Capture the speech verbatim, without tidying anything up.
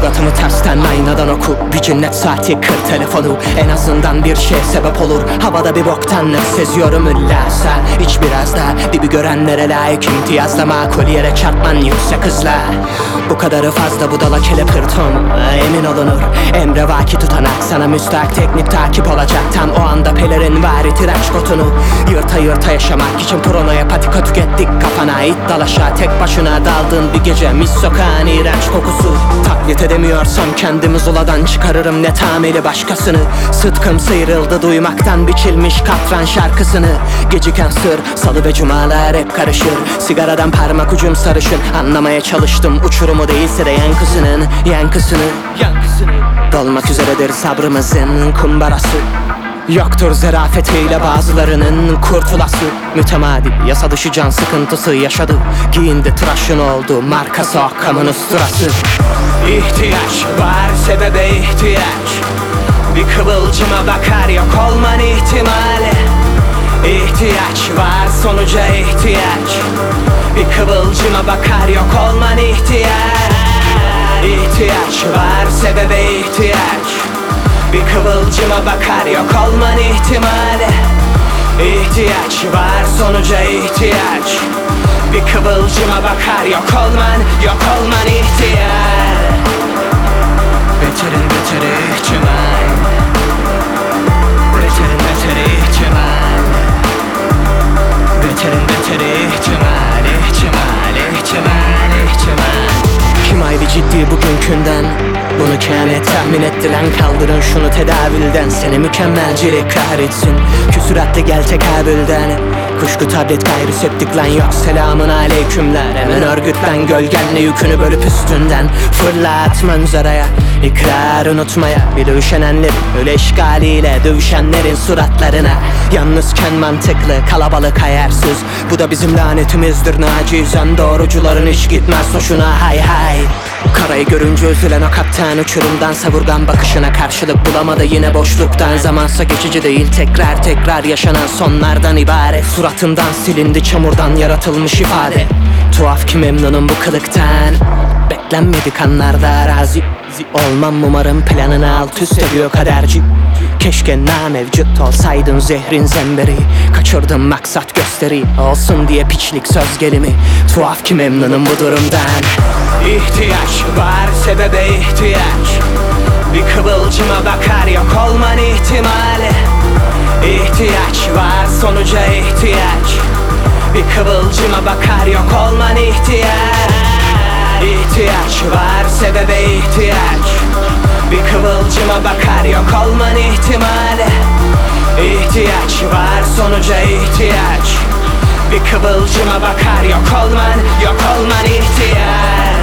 Suratımı tersten aynadan oku, bir cinnet saati kır telefonu. En azından bir şey sebep olur, havada bir boktanlık seziyorum illa sen. İç biraz daha, dibi görenlere layık imtiyazla makul yere çarpman yüksek hızla. Bu kadarı fazla budala kelepırtom, emin olunur. Emre vaki tutanak, sana müstahak teknik takip olacak. Tam o anda pelerin vari tıraş kotunu yırta yırta yaşamak için pronoya patika tükettik. Kafana it dalaşa, tek başına daldığın bir gece mis sokağın iğrenç kokusu. Taklit edemiyorsam kendimi zuladan çıkarırım ne tameli başkasını. Sıtkım sıyrıldı duymaktan biçilmiş katran şarkısını. Geciken sır, salı ve cumalar hep karışır. Sigaradan parmak ucum sarışın. Anlamaya çalıştım uçurumu değilse de yankısının yankısını Yankısını Dolmak üzeredir sabrımızın kumbarası. Yoktur zerafetiyle bazılarının kurtulası. Mütemadi yasa dışı can sıkıntısı yaşadı. Giyindi tıraşın oldu markası Occam'ın usturası. İhtiyaç var sebebe ihtiyaç. Bir kıvılcıma bakar yok olman ihtimali. İhtiyaç var sonuca ihtiyaç. Bir kıvılcıma bakar yok olman ihtiyaç. İhtiyaç var sebebe ihtiyaç. Bir kıvılcıma bakar yok olman ihtimali. İhtiyaç var sonuca ihtiyaç. Bir kıvılcıma bakar yok olman, yok olman ihtiyaç. Beterin beteri ihtimal. Beterin beteri ihtimal. Beterin beteri ihtimal, ihtimal, ihtimal, ihtimal. Kim aylı ciddi bugünkünden? Bunu kehanet tahmin ettiren kaldırın şunu tedavülden. Seni mükemmelcilik kahretsin. Küsüratlı gel tekabülden. Kuşku tablet gayrı septik lan yok selamın aleykümler. Hemen örgütlen gölgenle yükünü bölüp üstünden. Fırlat manzaraya ikrar unutmaya. Bir dövüşenenlerin öyle işgaliyle dövüşenlerin suratlarına. Yalnızken mantıklı kalabalık hayarsız. Bu da bizim lanetimizdir nacizan. Doğrucuların iş gitmez hoşuna hay hay. Karayı görünce üzülen o kaptan uçurumdan savurgan bakışına karşılık bulamadı yine boşluktan. Zamansa geçici değil tekrar tekrar yaşanan sonlardan ibaret. Suratından silindi çamurdan yaratılmış ifade. Tuhaf ki memnunum bu kılıktan. Beklenmedik anlarda arazi. Olmam umarım planını alt üst ediyor kaderci. Keşke namevcut olsaydın zehrin zemberi. Kaçırdım maksat gösteri olsun diye piçlik söz gelimi. Tuhaf ki memnunum bu durumdan. İhtiyaç var sebebe ihtiyaç. Bir kıvılcıma bakar yok olman ihtimali. İhtiyaç var sonuca ihtiyaç. Bir kıvılcıma bakar yok olman ihtiyaç. İhtiyaç var sebebe ihtiyaç. Bir kıvılcıma bakar yok olman ihtimali. İhtiyaç var sonuca ihtiyaç. Bir kıvılcıma bakar yok olman, yok olman ihtiyaç.